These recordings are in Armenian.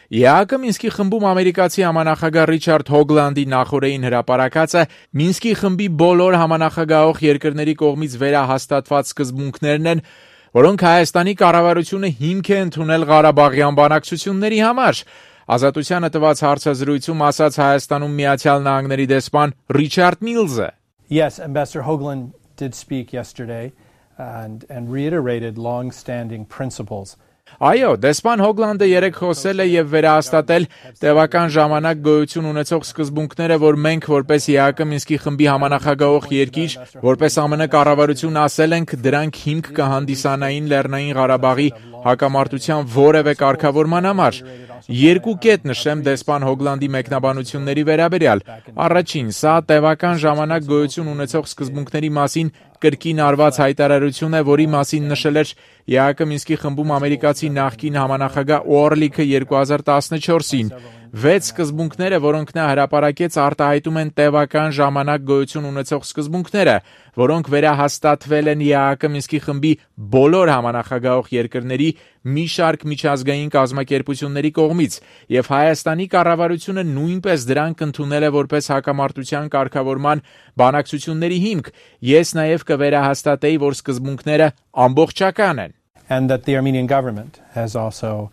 ԵԱՀԿ Մինսկի խմբում ամերիկացի համանախագահ Ռիչարդ Հոգլանդի նախօրեին հրապարակածը Մինսկի խմբի բոլոր համանախագահող երկրների կողմից վերահաստատված սկզբունքներն են, որոնք Հայաստանի կառավարությունը հիմք է ընդունել Ղարաբաղյան բանակցությունների համար։ Ազատությանը տված հարցազրույցում ասաց Հայաստանում Միացյալ Նահանգների դեսպան Ռիչարդ Միլզը. Yes, Ambassador Hoagland did speak yesterday and reiterated long-standing principles. Այո, դեսպան Հոգլանդը երեկ խոսել է եւ վերահաստատել տևական ժամանակ գոյություն ունեցող սկզբունքները, որ մենք որպես ԵԱՀԿ Մինսկի խմբի համանախագահող երկիր, որպես ԱՄՆ կառավարություն ասել ենք, դրանք հիմք կհանդիսանային Լեռնային Ղարաբաղի հակամարտության որևէ կարգավորման համար։ Երկու կետ նշեմ դեսպան Հոգլանդի մեկնաբանությունների վերաբերյալ։ Առաջին, սա տևական ժամանակ գոյություն ունեցող սկզբունքների մասին կրկին արված հայտարարություն է, որի մասին նշել էր ԵԱՀԿ Մինսկի խմբում ամերիկացի նախկին համանախագահ Օրլիքը 2014-ին։ 6 սկզբունքները, որոնք նա հրապարակեց, արտահայտում են տևական ժամանակ գոյություն ունեցող սկզբունքները, որոնք վերահաստատվել են ԵԱՀԿ Մինսկի խմբի բոլոր համանախագահող երկրների մի շարք միջազգային կազմակերպությունների կողմից, եւ Հայաստանի կառավարությունը նույնպես դրանք ընդունել է որպես հակամարտության կարգավորման բանակցությունների հիմք։ Ես նաեւ կվերահաստատեի, որ սկզբունքները ամբողջական են։ And that the Armenian government has also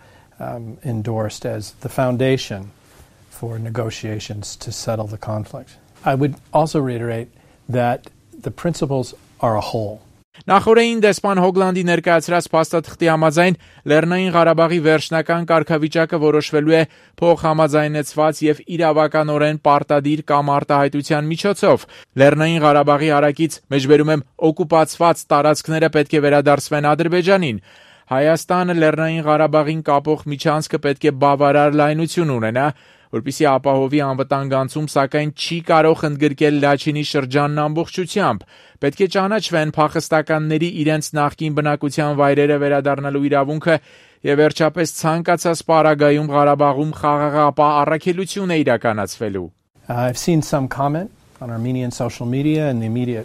endorsed as the foundation for negotiations to settle the conflict. I would also reiterate that the principles are a whole. Նախորդին դեսպան Հոգլանդի ներկայացրած փաստաթղթի համաձայն Լեռնային Ղարաբաղի վերջնական կարգավիճակը որոշվելու է փոխհամաձայնեցված եւ իրավականորեն պարտադիր կամ արտահայտության միջոցով։ Լեռնային Ղարաբաղի հարակից մեջբերում եմ օկուպացված տարածքները պետք է վերադարձվեն Ադրբեջանին։ Հայաստանը Լեռնային Ղարաբաղին կապող միջանցքը պետք է բավարար լայնություն ունենա, որպեսզի ապահովի անվտանգանցում, սակայն չի կարող ընդգրկել Լաչինի շրջանն ամբողջությամբ։ Պետք է ճանաչվեն փախստականների իրենց նախկին բնակության վայրերը վերադառնալու իրավունքը եւ վերջապես ցանկացած պարագայում Ղարաբաղում խաղաղապահ առաքելություն է իրականացվելու։ I've seen some comment on Armenian social media and the immediate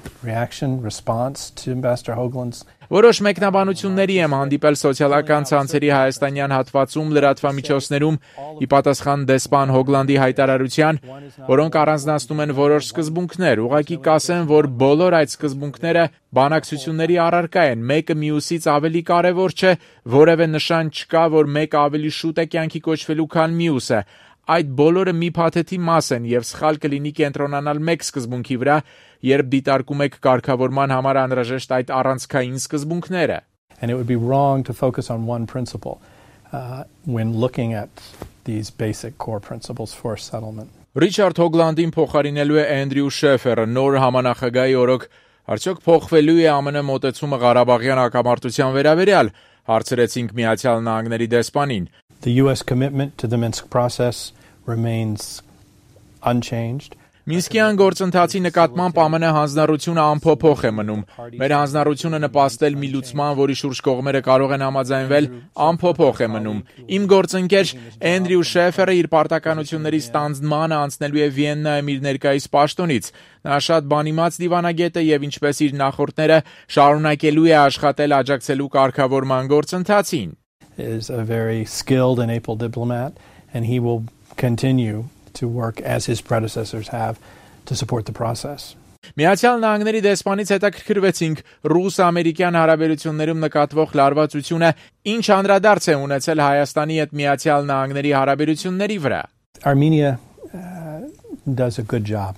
response to Ambassador Hoagland's. Որոշ մեկնաբանությունների եմ հանդիպել սոցիալական ցանցերի հայաստանյան հատվածում լրատվամիջոցներում ի պատասխան դեսպան Հոգլանդի հայտարարության, որոնք առանձնացնում են որոշ սկզբունքներ։ Ուղղակի կասեմ, որ բոլոր այդ սկզբունքները բանակցությունների առարկա են, մեկը մյուսից ավելի կարևոր չէ, որևէ նշան չկա, որ մեկը ավելի շուտ է կյանքի կոչվելու, քան մյուսը։ Այդ բոլորը մի փաթեթի մաս են եւ սխալ կլինի կենտրոնանալ մեկ սկզբունքի վրա, երբ դիտարկում եք կարգավորման համար անհրաժեշտ այդ առանցքային սկզբունքները։ And it would be wrong to focus on one principle when looking at these basic core principles for settlement. Ռիչարդ Հոգլանդին փոխարինելու է Էնդրյու Շեֆերը, նոր համանախագահի օրոք արդյոք փոխվելու է ԱՄՆ մոտեցումը Ղարաբաղյան հակամարտության վերաբերյալ, հարցրեցինք Միացյալ Նահանգների դեսպանին։ The US commitment to the Minsk process remains unchanged. Մինսկյան գործընթացի նկատմամբ ԱՄՆ հանձնառությունը անփոփոխ է մնում։ Մեր հանձնառությունը նպաստել մի լուծման, որի շուրջ կողմերը կարող են համաձայնվել, անփոփոխ է մնում։ Իմ գործընկեր Էնդրյու Շեֆերը իր պարտականությունների ստանձնմանը անցնելու է Վիեննայում իր ներկայիս պաշտոնից։ Նա շատ բանիմաց դիվանագետ է եւ ինչպես իր նախորդները շարունակելու է աշխատել աջակցելու կարգավորման գործընթացին։ Is a very skilled and able diplomat, and he will continue to work as his predecessors have to support the process. Միացյալ Նահանգների դեսպանից հետաքրքրվեցինք ռուս-ամերիկյան հարաբերություններում նկատվող լարվածությունը ինչ անդրադարձ է ունեցել Հայաստանի հետ Միացյալ Նահանգների հարաբերությունների վրա։ Armenia does a good job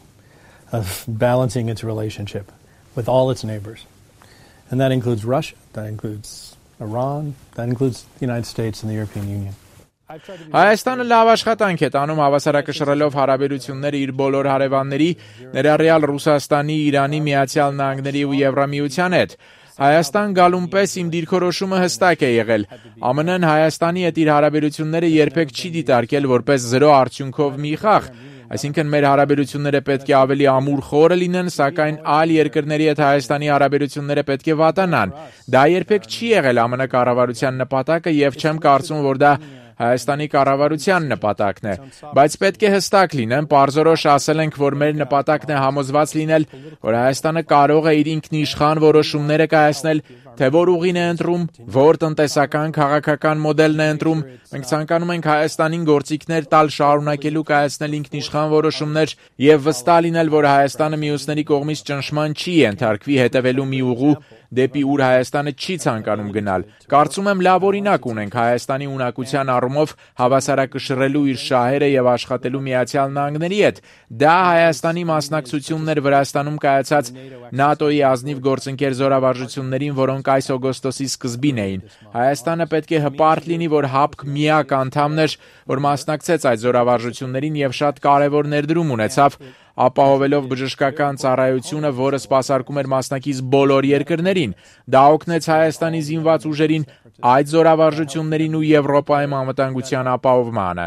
of balancing its relationship with all its neighbors. And that includes Russia, that includes Iran, that includes the United States and the European Union. Հայաստանը լավ աշխատանք է տանում հավասարակշռելով հարաբերությունները իր բոլոր հարևանների, ներառյալ Ռուսաստանի, Իրանի, Միացյալ Նահանգների ու Եվրամիության հետ։ Հայաստան գալուն պես իմ դիրքորոշումը հստակ է եղել։ ԱՄՆ-ն Հայաստանի հետ իր հարաբերությունները երբեք չի դիտարկել որպես 0 արդյունքով մի խաղ։ Այսինքն մեր հարաբերությունները պետք է ավելի ամուր խորը լինեն, սակայն այլ երկրների հետ Հայաստանի հարաբերությունները պետք է վատանան։ Դա երբեք չի եղել ԱՄՆ կառավարության նպատակը եւ չեմ կարծում, որ դա Հայաստանի կառավարության նպատակն է, բայց պետք է հստակ լինեմ, պարզորոշ ասել ենք, որ մեր նպատակն է համոզված լինել, որ Հայաստանը կարող է իր ինքնիշխան որոշումները կայացնել թե որ ուղին է ընտրում, որ տնտեսական, քաղաքական մոդելն է ընտրում։ Մենք ցանկանում ենք Հայաստանին գործիքներ տալ շարունակելու կայացնել ինքնիշխան որոշումներ եւ վստահ լինել, որ Հայաստանը մյուսների կողմից ճնշման չի ենթարկվի հետևելու մի ուղու, դեպի ուր Հայաստանը չի ցանկանում գնալ։ Կարծում եմ լավ օրինակ ունենք Հայաստանի ունակության առումով հավասարակշռելու իր շահերը եւ աշխատելու Միացյալ Նահանգների հետ։ Դա Հայաստանի մասնակցությունն էր Վրաստանում կայացած ՆԱՏՕ-ի ազնիվ գործընկեր զորավարժություններին, որոնք այս օգոստոսի սկզբին էին։ Հայաստանը պետք է հպարտ լինի, որ ՀԱՊԿ միակ անդամն էր, որ մասնակցեց այդ զորավարժություններին եւ շատ կարեւոր ներդրում ունեցավ, ապահովելով բժշկական ծառայությունը, որը սպասարկում էր մասնակից բոլոր երկրներին։ Դա օգնեց Հայաստանի զինված ուժերին այդ զորավարժություններին ու Եվրոպայում անվտանգության ապահովմանը։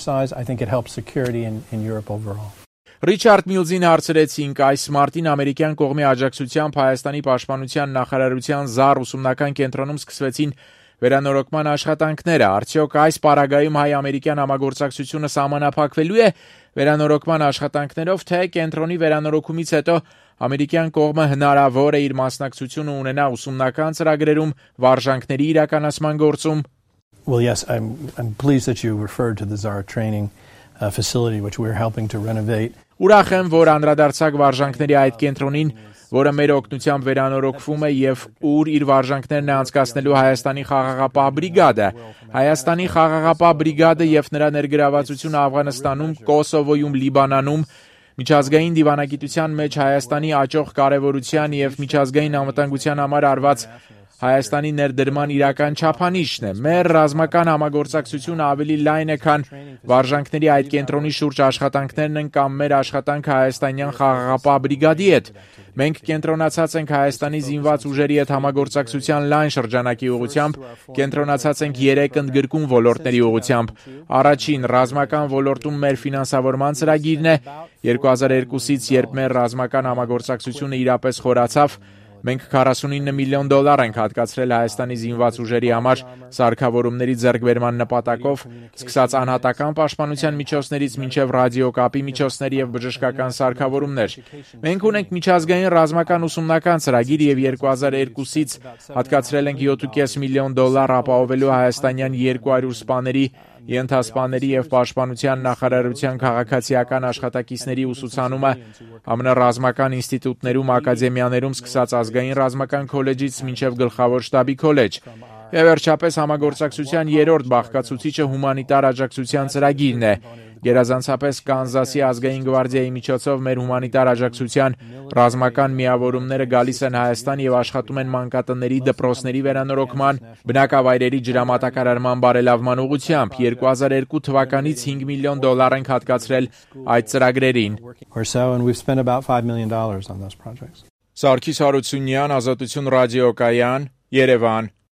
Ռիչարդ Միլզին հարցրեցինք այս մարտին ամերիկյան կողմի աջակցությամբ Հայաստանի պաշտպանության նախարարության ԶԱՌ ուսումնական կենտրոնում սկսվեցին վերանորոգման աշխատանքները։ Արդյոք այս պարագայում հայ-ամերիկյան համագործակցությունը սահմանափակվելու է վերանորոգման աշխատանքներով, թե կենտրոնի վերանորոգումից հետո ամերիկյան կողմը հնարավոր է իր մասնակցությունը ունենա ուսումնական ծրագրերում, վարժանքների իրականացման գործում։ Well, yes, I'm pleased that you referred to the ZAR training facility which we're helping to renovate. Ուրախ եմ, որ անդրադարձակ վարժանքների այդ կենտրոնին, որը մեր օգնությամբ վերանորոգվում է եւ ուր իր վարժանքներն է անցկացնելու Հայաստանի խաղաղապահ բրիգադը։ Հայաստանի խաղաղապահ բրիգադը եւ նրա ներգրավվածությունը Աֆղանստանում, Կոսովոյում, Լիբանանում միջազգային դիվանագիտության մեջ Հայաստանի աճող կարևորության եւ միջազգային անվտանգության համար արված Հայաստանի ներդրման իրական չափանիշն է։ Մեր ռազմական համագործակցությունը ավելի լայն է, քան վարժանքների այդ կենտրոնի շուրջ աշխատանքներն են կամ մեր աշխատանքը հայաստանյան խաղաղապահ բրիգադի հետ։ Մենք կենտրոնացած ենք Հայաստանի զինված ուժերի հետ համագործակցության լայն շրջանակի ուղղությամբ, կենտրոնացած ենք 3 ընդգրկուն ոլորտների ուղղությամբ։ Առաջին ռազմական ոլորտում մեր ֆինանսավորման ծրագիրն է 2002-ից, երբ մեր ռազմական համագործակցությունը իրապես խորացավ, մենք $49 միլիոն ենք հատկացրել Հայաստանի զինված ուժերի համար սարքավորումների ձեռքբերման նպատակով, սկսած անհատական պաշտպանության միջոցներից մինչև ռադիոկապի միջոցներ եւ բժշկական սարքավորումներ։ Մենք ունենք միջազգային ռազմական ուսումնական ծրագիր եւ 2002-ից հատկացրել ենք $7.5 միլիոն ապահովելու հայաստանյան 200 սպաների, ենթասպաների եւ պաշտպանության նախարարության քաղաքացիական աշխատակիցների ուսուցանումը ԱՄՆ ռազմական ինստիտուտներում, ակադեմիաներում սկսած ազգային ռազմական քոլեջից մինչև գլխավոր շտաբի քոլեջ։ Եվ վերջապես համագործակցության երրորդ բաղկացուցիչը հումանիտար աջակցության ծրագիրն է։ Գերազանցապես Կանզասի ազգային գվարդիայի միջոցով մեր հումանիտար աջակցության ռազմական միավորումները գալիս են Հայաստան եւ աշխատում են մանկատների, դպրոցների վերանորոգման, բնակավայրերի ջրամատակարարման բարելավման ուղղությամբ։ 2002 թվականից $5 միլիոն ենք հատկացրել այդ ծրագրերին։ Սարգիս Հարությունյան, Ազատություն ռադիոկայան, Երևան։